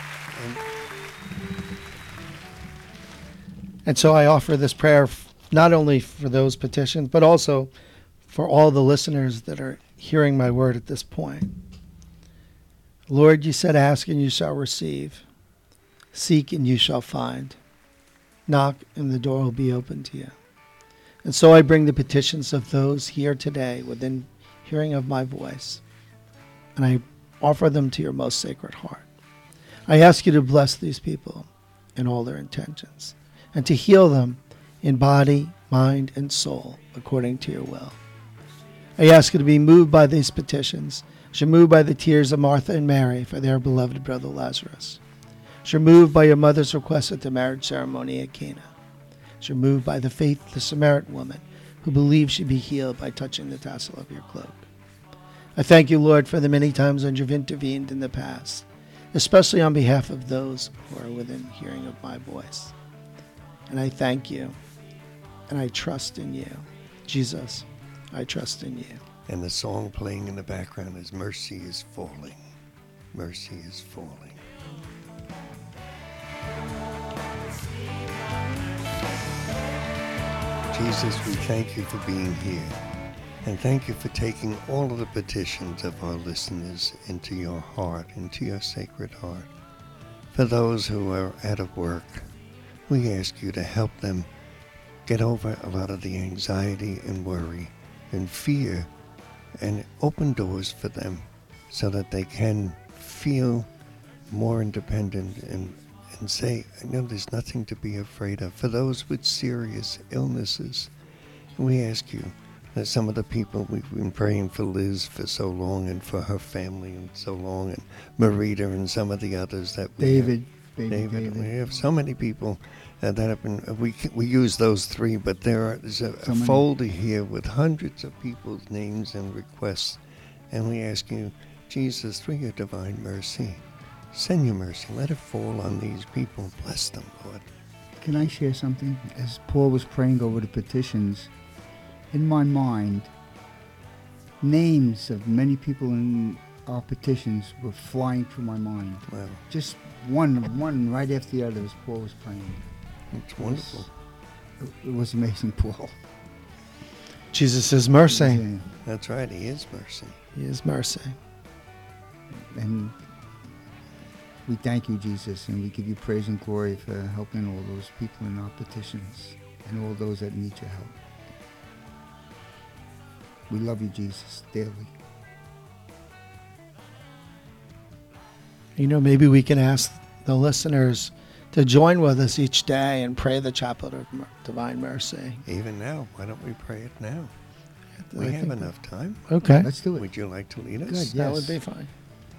And so I offer this prayer not only for those petitions, but also for all the listeners that are hearing my word at this point. Lord, you said, ask and you shall receive. Seek and you shall find. Knock and the door will be open to you. And so I bring the petitions of those here today within hearing of my voice, and I offer them to your most sacred heart. I ask you to bless these people in all their intentions, and to heal them in body, mind, and soul according to your will. I ask you to be moved by these petitions, as you're moved by the tears of Martha and Mary for their beloved brother Lazarus. As you're moved by your mother's request at the marriage ceremony at Cana. As you're moved by the faith of the Samaritan woman who believed she'd be healed by touching the tassel of your cloak. I thank you, Lord, for the many times when you've intervened in the past, especially on behalf of those who are within hearing of my voice. And I thank you, and I trust in you. Jesus, I trust in you. And the song playing in the background is Mercy is Falling. Mercy is Falling. Jesus, we thank you for being here, and thank you for taking all of the petitions of our listeners into your heart, into your sacred heart. For those who are out of work, we ask you to help them get over a lot of the anxiety and worry and fear, and open doors for them so that they can feel more independent and say, there's nothing to be afraid of. For those with serious illnesses, we ask you that some of the people we've been praying for, Liz for so long, and for her family and so long, and Marita and some of the others that we David. Baby David. David. We have so many people that have been. We use those three, but there's a So many. folder here with hundreds of people's names and requests, and we ask you, Jesus, through your divine mercy, send your mercy. Let it fall on these people. Bless them, Lord. Can I share something? As Paul was praying over the petitions, in my mind, names of many people in our petitions were flying through my mind. Well, Just one right after the other as Paul was praying. it's wonderful. It was amazing, Paul. Jesus is mercy. Yeah. That's right. He is mercy. He is mercy. And we thank you, Jesus, and we give you praise and glory for helping all those people in our petitions and all those that need your help. We love you, Jesus, daily. You know, maybe we can ask the listeners to join with us each day and pray the Chaplet of Divine Mercy. Even now, why don't we pray it now? We I have think enough time. Okay. Let's do it. Would you like to lead us? Good, That yes. would be fine.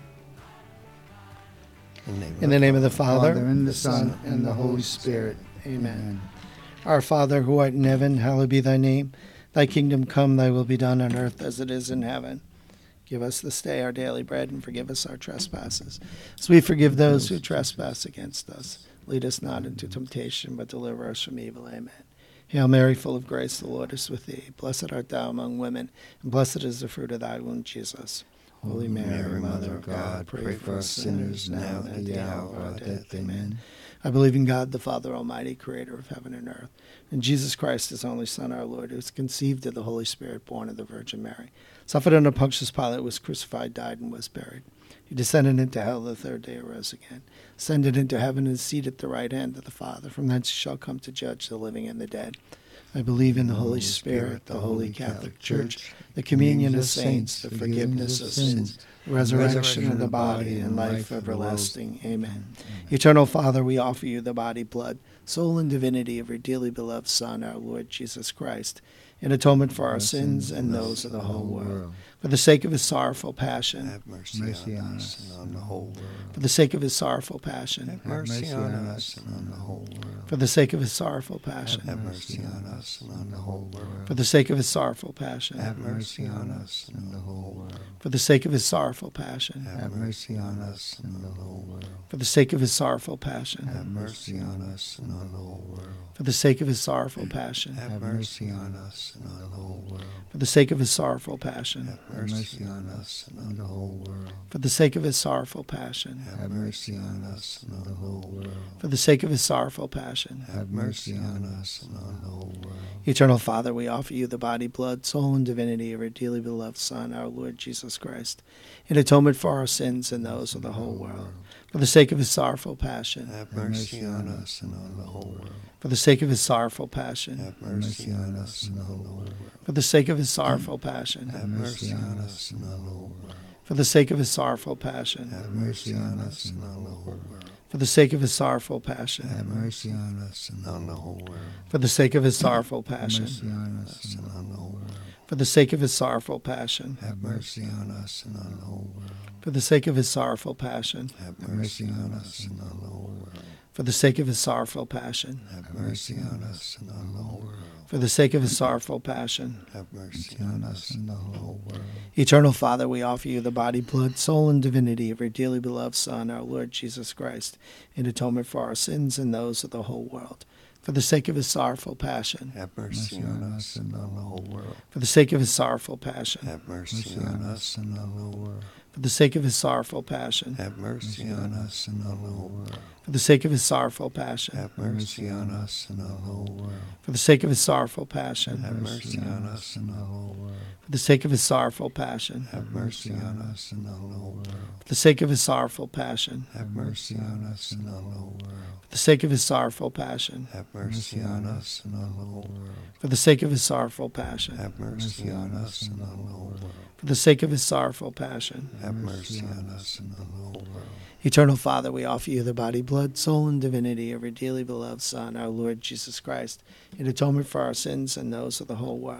In In the name of the Father, and the Son, and the Holy Spirit. Amen. Amen. Our Father, who art in heaven, hallowed be thy name. Thy kingdom come, thy will be done on earth as it is in heaven. Give us this day our daily bread, and forgive us our trespasses, as we forgive those who trespass against us. Lead us not into temptation, but deliver us from evil. Amen. Hail Mary, full of grace, the Lord is with thee. Blessed art thou among women, and blessed is the fruit of thy womb, Jesus. Holy Mary, Mother of God, pray for us sinners now and at the hour of our death. Amen. I believe in God, the Father Almighty, creator of heaven and earth, and Jesus Christ, his only Son, our Lord, who was conceived of the Holy Spirit, born of the Virgin Mary, suffered under Pontius Pilate, was crucified, died, and was buried. He descended into hell, the third day arose again, ascended into heaven, and is seated at the right hand of the Father. From thence he shall come to judge the living and the dead. I believe in the Holy Spirit, the Holy Catholic Church, the communion of saints, the forgiveness of sins, the resurrection of the body, and life everlasting. Amen. Eternal Father, we offer you the body, blood, soul, and divinity of your dearly beloved Son, our Lord Jesus Christ, in atonement for our sins and those of the whole world. For the sake of his sorrowful passion, Have mercy on us and on the whole world. for the sake of his sorrowful passion, Have mercy on us and on the whole world. for the sake of his sorrowful passion, Have mercy on us and on the whole world. for the sake of his sorrowful passion, Have mercy on us and on the whole world. for the sake of his sorrowful passion, Have mercy on us and on the whole world. for the sake of his sorrowful passion, Have mercy on us and on the whole world. for the sake of his sorrowful passion, Have mercy on us and on the whole world. for the sake of his sorrowful passion, Have mercy on us and on the whole world. for the sake of his sorrowful passion, Have mercy on us and on the whole world. for the sake of his sorrowful passion. Have mercy on us and on the whole world. Eternal Father, we offer you the body, blood, soul, and divinity of your dearly beloved Son, our Lord Jesus Christ, in atonement for our sins and those of the whole world. For the sake of his sorrowful passion, Have mercy on us and on the whole world. for the sake of his sorrowful passion, Have mercy on us and on the whole world. for the sake of his sorrowful passion, Have mercy on us and on the whole world. for the sake of his sorrowful passion, Have mercy on us and on the whole world. for the sake of his sorrowful passion, Have mercy on us and on the whole world. for the sake of his sorrowful passion, Mercy on us. Us and on the whole world. for the sake of his sorrowful passion, Have mercy on us and on the whole world. for the sake of his sorrowful passion, Have mercy on us and on the whole world. for the sake of his sorrowful passion, Have mercy on us and on the whole world. for the sake of his sorrowful passion. Have mercy on us and on the whole world. Eternal Father, we offer you the body, blood, soul, and divinity of your dearly beloved Son, our Lord Jesus Christ, in atonement for our sins and those of the whole world. For the sake of his sorrowful passion, Have mercy on us and on the whole world. for the sake of his sorrowful passion, Have mercy on us and on the whole world. for the sake of his sorrowful passion, Have mercy on us and on the whole world. for the sake of his sorrowful passion, Have mercy on us and on the whole world. for the sake of his sorrowful passion, Have mercy on us and on the whole world. for the sake of his sorrowful passion, Have mercy on us and on the whole world. for the sake of his sorrowful passion, Have mercy on us and on the whole world. for the sake of his sorrowful passion, Have mercy on us and on the whole world. for the sake of his sorrowful passion, Have mercy on us and on the whole world. for the sake of his sorrowful passion. Have mercy on us and on the whole world. Eternal Father, we offer you the body, blood, soul, and divinity of your dearly beloved Son, our Lord Jesus Christ, in atonement for our sins and those of the whole world.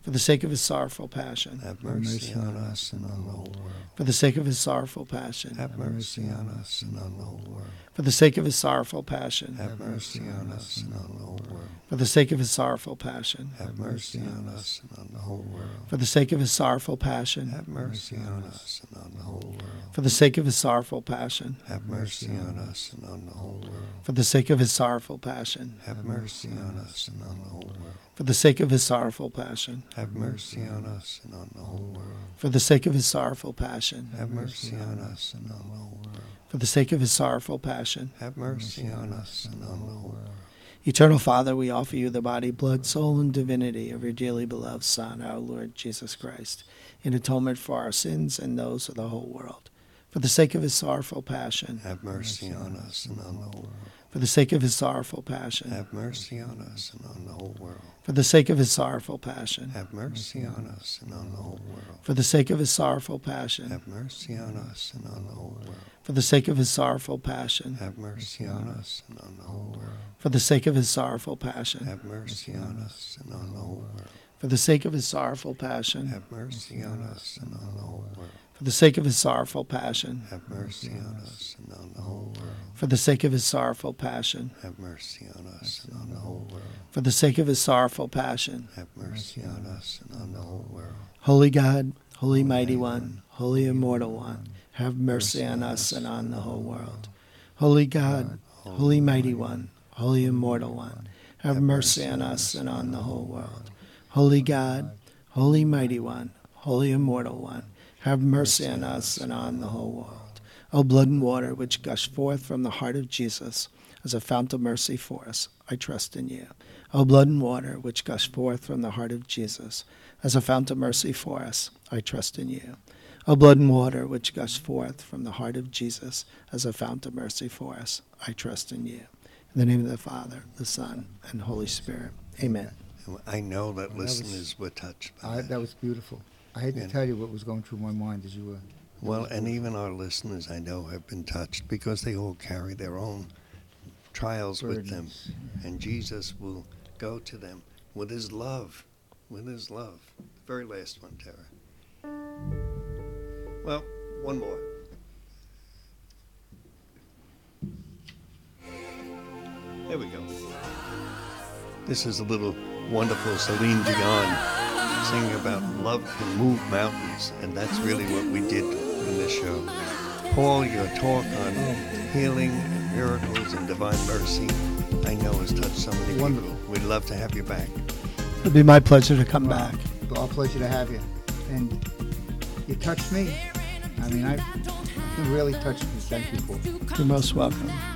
for the sake of his sorrowful passion, Have mercy on us and on the whole world. for the sake of his sorrowful passion, Have mercy on us and on the whole world. for the sake of his sorrowful passion, Have mercy on us and on the whole world. for the sake of his sorrowful passion, Have mercy on us and on the whole world. for the sake of his sorrowful passion, Have mercy on us and on the whole world. for the sake of his sorrowful passion, Have mercy on us and on the whole world. for the sake of his sorrowful passion, Have mercy on us and on the whole world. for the sake of his sorrowful passion, Have mercy on us and on the whole world. for the sake of his sorrowful passion, Have mercy on us and on the whole world. for the sake of his sorrowful passion. Have mercy on us and on the whole world. Eternal Father, we offer you the body, blood, soul, and divinity of your dearly beloved Son, our Lord Jesus Christ, in atonement for our sins and those of the whole world. For the sake of his sorrowful passion, Have mercy on us and on the whole world. for the sake of his sorrowful passion, Have mercy on us and on the whole world. for the sake of his sorrowful passion, Have mercy on us and on the whole world. for the sake of his sorrowful passion, Have mercy on us and on the whole world. for the sake of his sorrowful passion, Have mercy on us and on the whole world. for the sake of his sorrowful passion, Have mercy on us and on the whole world. for the sake of his sorrowful passion, Have mercy on us and on the whole world. for the sake of his sorrowful passion, Have mercy on us and on the whole world. for the sake of his sorrowful passion, Have mercy on us and on the whole world. for the sake of his sorrowful passion. Have mercy on us and on the whole world. Holy God, Holy Mighty One, Holy Immortal One, have mercy on us and on the whole world. Holy God, Holy Mighty One, Holy Immortal One, have mercy on us and on the whole world. Holy God, Holy Mighty One, Holy Immortal One, have mercy on us and on the whole world. O blood and water which gush forth from the heart of Jesus as a fount of mercy for us, I trust in you. O blood and water which gush forth from the heart of Jesus as a fount of mercy for us, I trust in you. O blood and water which gush forth from the heart of Jesus as a fount of mercy for us, I trust in you. In the name of the Father, the Son, and Holy Spirit. Amen. And I know that listeners were touched by that. That was beautiful. I had to Yeah. tell you what was going through my mind as you were. Well, and even our listeners, I know, have been touched because they all carry their own trials with them. Burdens. And Jesus will go to them with his love. With his love. Very last one, Tara. Well, one more. There we go. This is a little wonderful Celine Dion singing about love can move mountains, and that's really what we did in this show. Paul, your talk on healing and miracles and divine mercy, I know has touched so many Wonderful. people. We'd love to have you back. It'd be my pleasure to come back. Our pleasure to have you. And you touched me. I mean, you really touched me. Thank you for it. You're most welcome.